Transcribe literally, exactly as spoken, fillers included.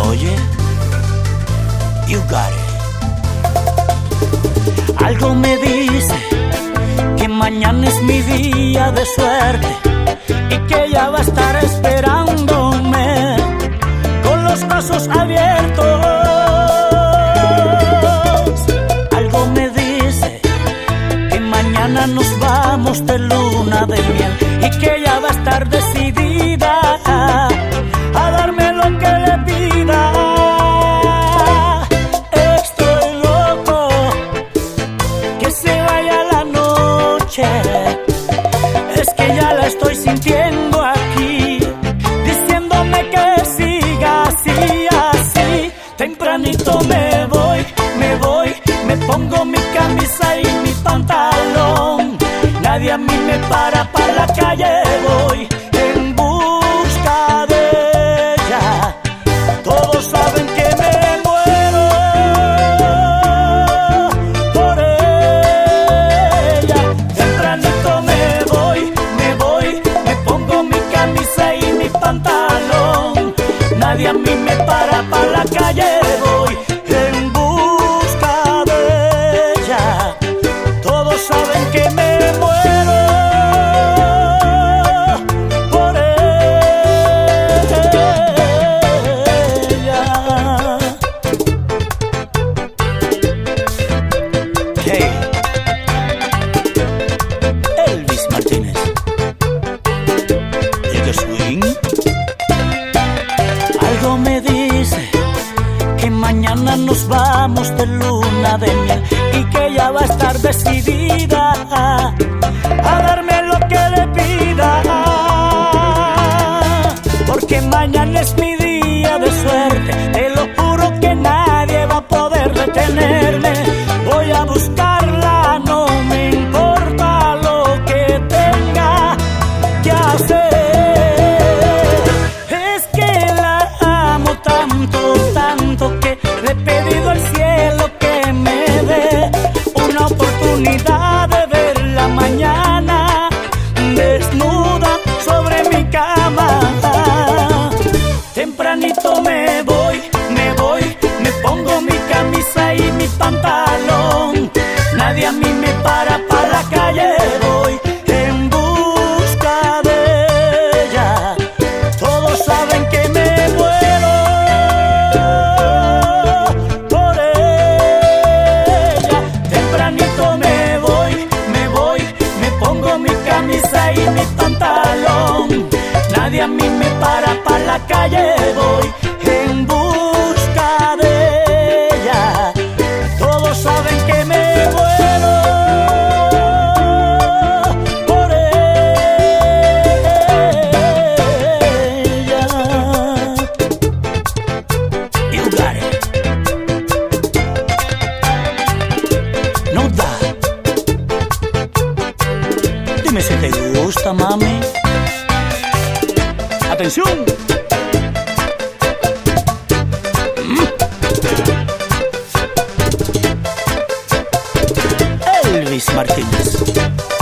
Oye, you got it. Algo me dice que mañana es mi día de suerte y que ella va a estar esperándome con los brazos abiertos. Algo me dice que mañana nos vamos de luna de miel y que ella va a estar decidida a darme lo que le pida. Estoy loco que se vaya la noche, es que ya la estoy sintiendo aquí, diciéndome que siga así, así. Tempranito me voy, me voy, me pongo mi camisa y mi pantalón. Nadie a mí me para, pa' la calle voy en busca de ella. Todos saben que me muero por ella. Tempranito me voy, me voy, me pongo mi camisa y mi pantalón. Nadie a mí me para, pa' la calle voy en busca de ella. Todos saben que me muero por ella. Hey, Elvis Martínez, llega swing. Algo me dice que mañana nos vamos de luna de miel y que ella va a estar decidida a, a darme lo que le pida, porque mañana es mi día de suerte. Te lo juro que nadie va a poder detenerme. Voy a buscarla, no me importa lo que tenga que hacer. Es que la amo tanto, tanto que le he pedido al cielo que me dé una oportunidad de verla mañana desnuda sobre mi cama. Tempranito me voy, me voy, me pongo mi camisa y mi pantalón. Nadie a mí me para, pa' la calle voy en busca de ella. Todos saben que me muero por ella. Tempranito me voy, me voy, me pongo mi camisa y mi pantalón. Nadie a mí me para, pa' la calle voy en busca de ella. Todos saben que me muero por ella. You got it. No da. Dime si te gusta, mami. ¡Atención! Mm. Elvis Martínez.